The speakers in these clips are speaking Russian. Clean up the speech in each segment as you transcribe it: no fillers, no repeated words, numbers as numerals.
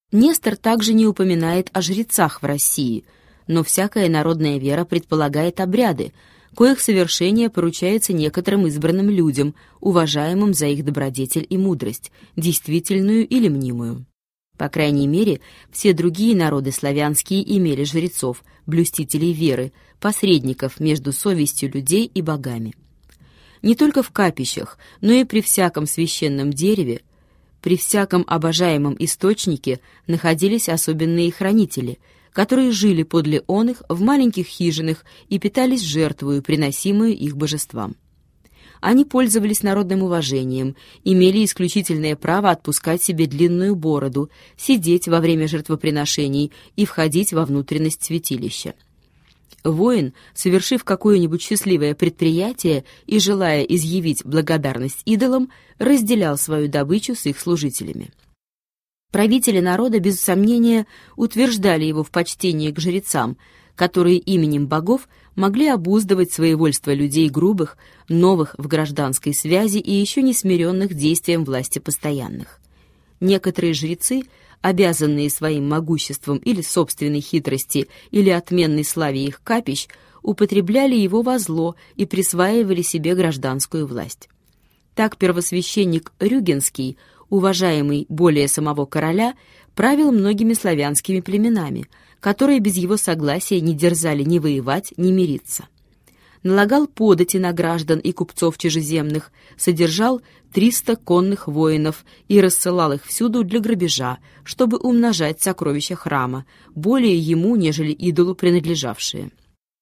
Нестор также не упоминает о жрецах в России, но всякая народная вера предполагает обряды, коих совершение поручается некоторым избранным людям, уважаемым за их добродетель и мудрость, действительную или мнимую. По крайней мере, все другие народы славянские имели жрецов, блюстителей веры, посредников между совестью людей и богами. Не только в капищах, но и при всяком священном дереве, при всяком обожаемом источнике находились особенные хранители, которые жили подле оных в маленьких хижинах и питались жертвою, приносимую их божествам. Они пользовались народным уважением, имели исключительное право отпускать себе длинную бороду, сидеть во время жертвоприношений и входить во внутренность святилища. Воин, совершив какое-нибудь счастливое предприятие и желая изъявить благодарность идолам, разделял свою добычу с их служителями. Правители народа, без сомнения, утверждали его в почтении к жрецам, которые именем богов могли обуздывать своевольство людей грубых, новых в гражданской связи и еще не смиренных действием власти постоянных. Некоторые жрецы, обязанные своим могуществом или собственной хитрости, или отменной славе их капищ, употребляли его во зло и присваивали себе гражданскую власть. Так первосвященник Рюгенский, уважаемый более самого короля, правил многими славянскими племенами, которые без его согласия не дерзали ни воевать, ни мириться. Налагал подати на граждан и купцов чужеземных, содержал 300 конных воинов и рассылал их всюду для грабежа, чтобы умножать сокровища храма, более ему, нежели идолу принадлежавшие.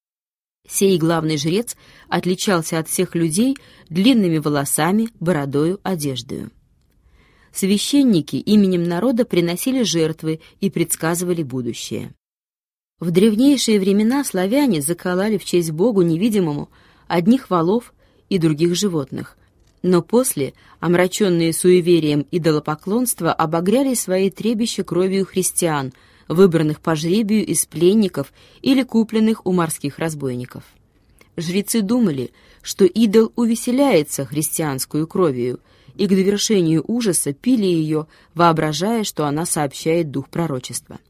Сей главный жрец отличался от всех людей длинными волосами, бородою, одеждою. Священники именем народа приносили жертвы и предсказывали будущее. В древнейшие времена славяне заколали в честь Богу невидимому одних волов и других животных, но после, омраченные суеверием идолопоклонства, обогряли свои требища кровью христиан, выбранных по жребию из пленников или купленных у морских разбойников. Жрецы думали, что идол увеселяется христианскую кровью, и к довершению ужаса пили ее, воображая, что она сообщает дух пророчества.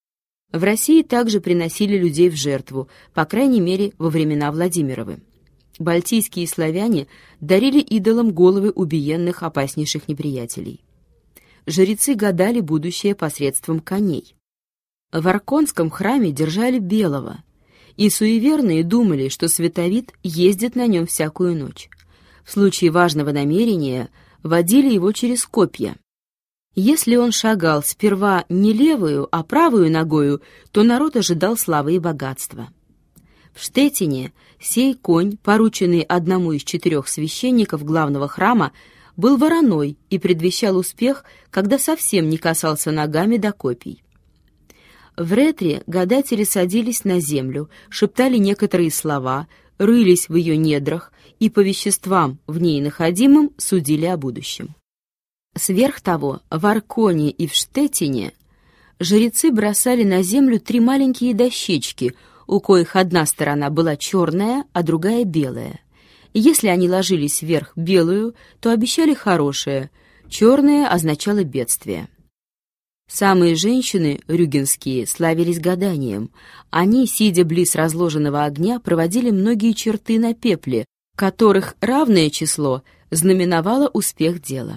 В России также приносили людей в жертву, по крайней мере, во времена Владимировы. Балтийские славяне дарили идолам головы убиенных опаснейших неприятелей. Жрецы гадали будущее посредством коней. В Арконском храме держали белого, и суеверные думали, что Световид ездит на нем всякую ночь. В случае важного намерения водили его через копья. Если он шагал сперва не левую, а правую ногою, то народ ожидал славы и богатства. В Штеттине сей конь, порученный одному из 4 священников главного храма, был вороной и предвещал успех, когда совсем не касался ногами до копий. В Ретре гадатели садились на землю, шептали некоторые слова, рылись в ее недрах и по веществам, в ней находимым, судили о будущем. Сверх того, в Арконе и в Штеттине жрецы бросали на землю 3 маленькие дощечки, у коих одна сторона была черная, а другая белая. И если они ложились вверх белую, то обещали хорошее, черное означало бедствие. Самые женщины, рюгенские, славились гаданием. Они, сидя близ разложенного огня, проводили многие черты на пепле, которых равное число знаменовало успех дела.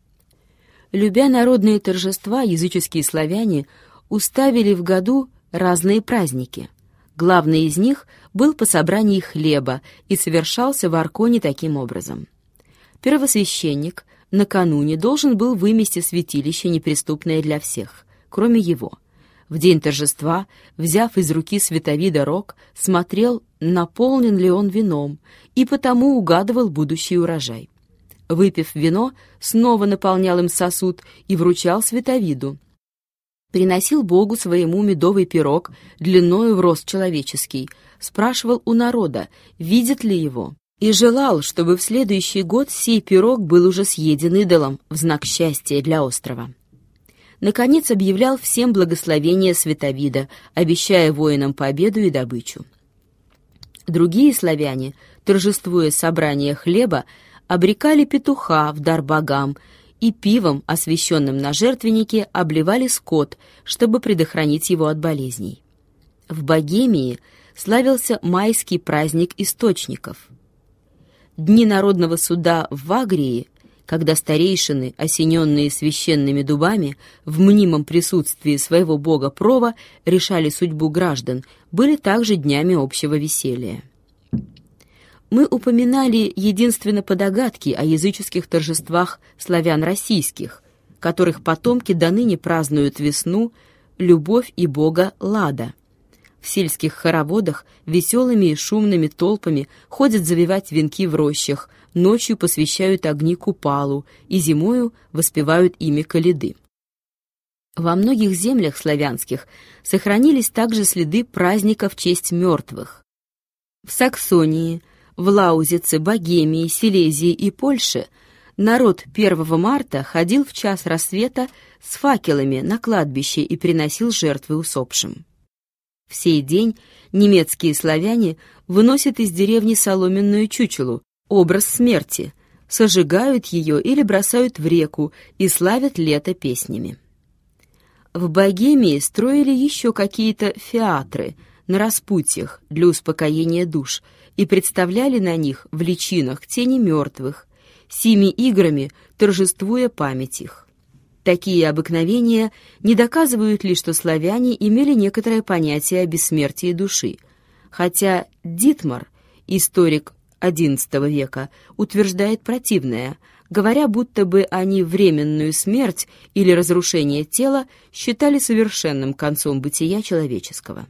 Любя народные торжества, языческие славяне уставили в году разные праздники. Главный из них был по собрании хлеба и совершался в Арконе таким образом. Первосвященник накануне должен был вымести святилище, неприступное для всех, кроме его. В день торжества, взяв из руки Световида рог, смотрел, наполнен ли он вином, и потому угадывал будущий урожай. Выпив вино, снова наполнял им сосуд и вручал Световиду. Приносил Богу своему медовый пирог, длиною в рост человеческий, спрашивал у народа, видит ли его, и желал, чтобы в следующий год сей пирог был уже съеден идолом в знак счастья для острова. Наконец объявлял всем благословение Световида, обещая воинам победу и добычу. Другие славяне, торжествуя собрание хлеба, обрекали петуха в дар богам и пивом, освященным на жертвеннике, обливали скот, чтобы предохранить его от болезней. В Богемии славился майский праздник источников. Дни народного суда в Вагрии, когда старейшины, осененные священными дубами, в мнимом присутствии своего бога Прова решали судьбу граждан, были также днями общего веселья. Мы упоминали единственно по догадке о языческих торжествах славян российских, которых потомки доныне празднуют весну, любовь и бога Лада. В сельских хороводах веселыми и шумными толпами ходят завивать венки в рощах, ночью посвящают огни Купалу и зимою воспевают имя Калиды. Во многих землях славянских сохранились также следы праздника в честь мертвых. В Саксонии, в Лаузице, Богемии, Силезии и Польше народ 1 марта ходил в час рассвета с факелами на кладбище и приносил жертвы усопшим. В сей день немецкие славяне выносят из деревни соломенную чучелу, образ смерти, сожигают ее или бросают в реку и славят лето песнями. В Богемии строили еще какие-то феатры на распутьях для успокоения душ и представляли на них в личинах тени мертвых, сими играми торжествуя память их. Такие обыкновения не доказывают ли, что славяне имели некоторое понятие о бессмертии души, хотя Дитмар, историк XI века, утверждает противное, говоря, будто бы они временную смерть или разрушение тела считали совершенным концом бытия человеческого.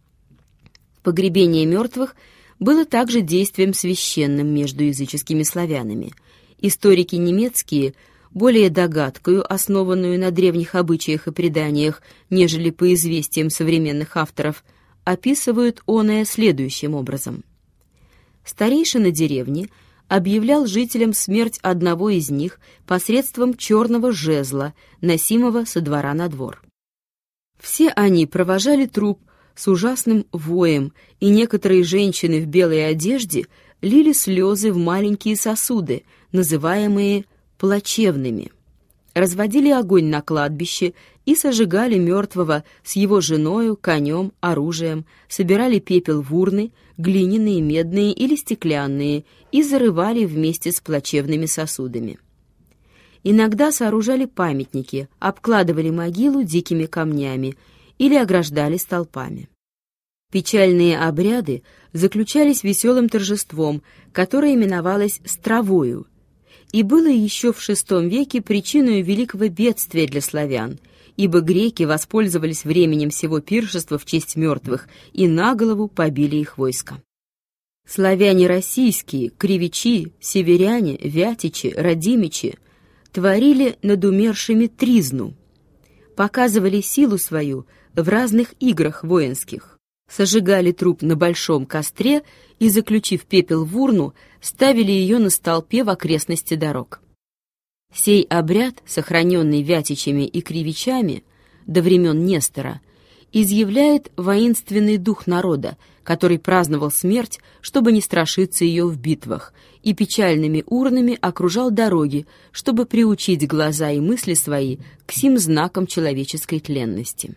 Погребение мертвых было также действием священным между языческими славянами. Историки немецкие, более догадкою, основанную на древних обычаях и преданиях, нежели по известиям современных авторов, описывают оное следующим образом. Старейшина деревни объявлял жителям смерть одного из них посредством черного жезла, носимого со двора на двор. Все они провожали труп с ужасным воем, и некоторые женщины в белой одежде лили слезы в маленькие сосуды, называемые плачевными, разводили огонь на кладбище и сожигали мертвого с его женою, конем, оружием, собирали пепел в урны, глиняные, медные или стеклянные, и зарывали вместе с плачевными сосудами. Иногда сооружали памятники, обкладывали могилу дикими камнями или ограждали столпами. Печальные обряды заключались веселым торжеством, которое именовалось стравою, и было еще в VI веке причиной великого бедствия для славян, ибо греки воспользовались временем сего пиршества в честь мертвых и наголову побили их войско. Славяне российские, кривичи, северяне, вятичи, радимичи творили над умершими тризну, показывали силу свою в разных играх воинских, сожигали труп на большом костре и, заключив пепел в урну, ставили ее на столпе в окрестности дорог. Сей обряд, сохраненный вятичами и кривичами до времен Нестора, изъявляет воинственный дух народа, который праздновал смерть, чтобы не страшиться ее в битвах, и печальными урнами окружал дороги, чтобы приучить глаза и мысли свои к сим знакам человеческой тленности.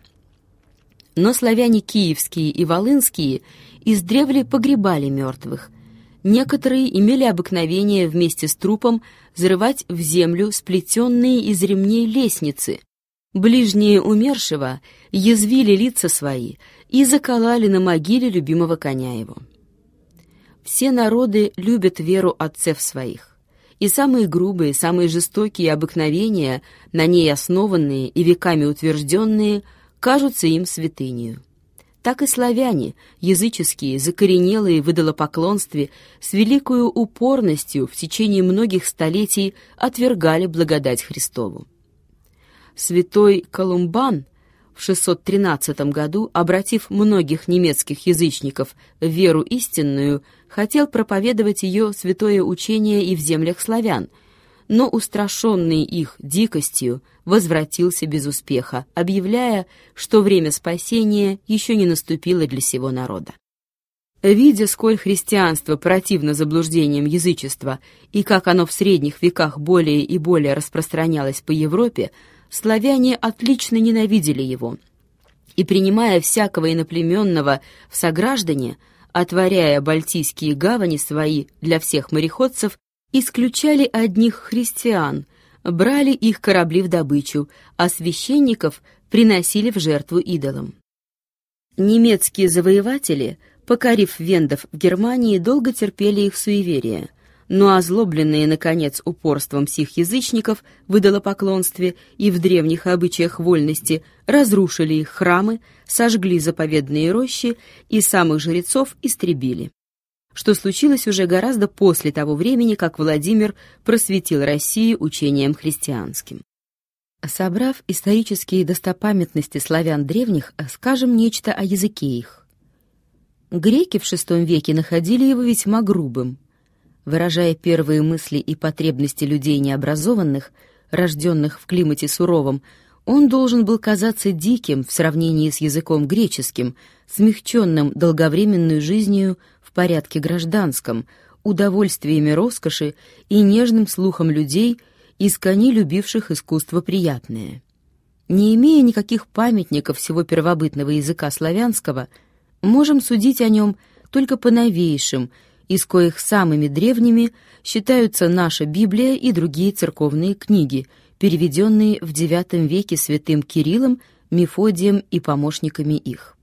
Но славяне киевские и волынские издревле погребали мертвых. Некоторые имели обыкновение вместе с трупом зарывать в землю сплетенные из ремней лестницы. Ближние умершего язвили лица свои и закололи на могиле любимого коня его. Все народы любят веру отцев своих, и самые грубые, самые жестокие обыкновения, на ней основанные и веками утвержденные, кажутся им святынею. Так и славяне, языческие, закоренелые в идолопоклонстве, с великою упорностью в течение многих столетий отвергали благодать Христову. Святой Колумбан в 613 году, обратив многих немецких язычников в веру истинную, хотел проповедовать ее святое учение и в землях славян, но, устрашенный их дикостью, возвратился без успеха, объявляя, что время спасения еще не наступило для сего народа. Видя, сколь христианство противно заблуждениям язычества и как оно в средних веках более и более распространялось по Европе, славяне отлично ненавидели его и, принимая всякого иноплеменного в сограждане, отворяя балтийские гавани свои для всех мореходцев, исключали одних христиан, брали их корабли в добычу, а священников приносили в жертву идолам. Немецкие завоеватели, покорив вендов в Германии, долго терпели их суеверия, но озлобленные, наконец, упорством сих язычников в идолопоклонстве и в древних обычаях вольности, разрушили их храмы, сожгли заповедные рощи и самых жрецов истребили, что случилось уже гораздо после того времени, как Владимир просветил Россию учением христианским. Собрав исторические достопамятности славян древних, скажем нечто о языке их. Греки в VI веке находили его весьма грубым. Выражая первые мысли и потребности людей необразованных, рожденных в климате суровом, он должен был казаться диким в сравнении с языком греческим, смягченным долговременной жизнью в порядке гражданском, удовольствиями роскоши и нежным слухом людей, искони любивших искусство приятное. Не имея никаких памятников всего первобытного языка славянского, можем судить о нем только по новейшим, из коих самыми древними считаются наша Библия и другие церковные книги, переведенные в IX веке святым Кириллом, Мефодием и помощниками их.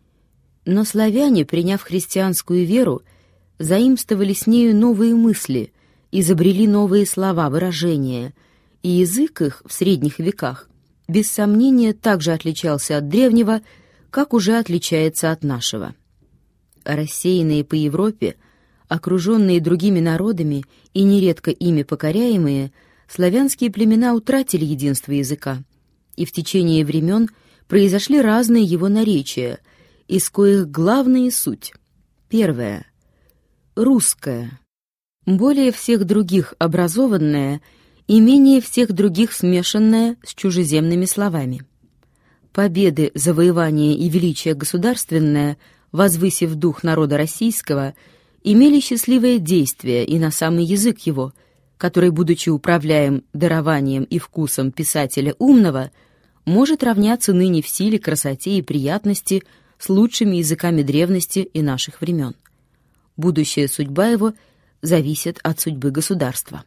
Но славяне, приняв христианскую веру, заимствовали с нею новые мысли, изобрели новые слова, выражения, и язык их в средних веках без сомнения также отличался от древнего, как уже отличается от нашего. Рассеянные по Европе, окруженные другими народами и нередко ими покоряемые, славянские племена утратили единство языка, и в течение времен произошли разные его наречия, из коих главная суть. Первое. Русское. Более всех других образованное и менее всех других смешанное с чужеземными словами. Победы, завоевания и величие государственное, возвысив дух народа российского, имели счастливое действие и на самый язык его, который, будучи управляем дарованием и вкусом писателя умного, может равняться ныне в силе, красоте и приятности с лучшими языками древности и наших времен. Будущая судьба его зависит от судьбы государства.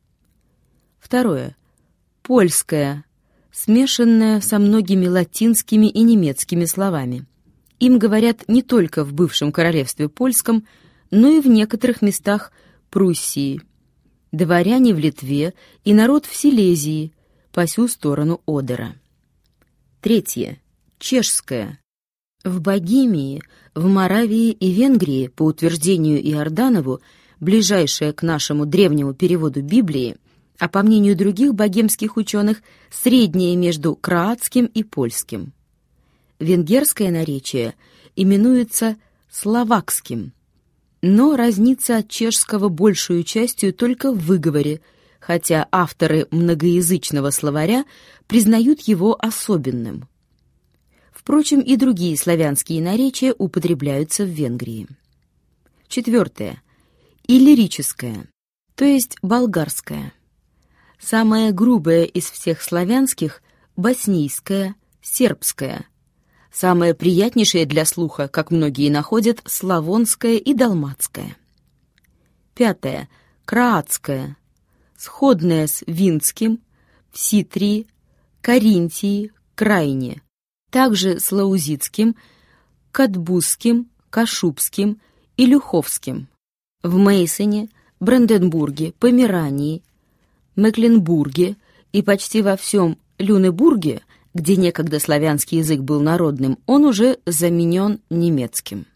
Второе. Польское, смешанное со многими латинскими и немецкими словами. Им говорят не только в бывшем королевстве польском, но и в некоторых местах Пруссии, дворяне в Литве и народ в Силезии, по сю сторону Одера. Третье. Чешское. В Богемии, в Моравии и Венгрии, по утверждению Иорданову, ближайшее к нашему древнему переводу Библии, а по мнению других богемских ученых, среднее между кроатским и польским. Венгерское наречие именуется словакским, но разнится от чешского большую частью только в выговоре, хотя авторы многоязычного словаря признают его особенным. Впрочем, и другие славянские наречия употребляются в Венгрии. Четвертое. Иллирическое, то есть болгарское. Самое грубое из всех славянских — боснийское, сербское. Самое приятнейшее для слуха, как многие находят, славонское и далматское. Пятое. Кроатское, сходное с винским, в Ситрии, Каринтии, Крайне, также с лаузитским, катбузским, кашубским и люховским. В Мейсене, Бранденбурге, Померании, Мекленбурге и почти во всем Люнебурге, где некогда славянский язык был народным, он уже заменен немецким.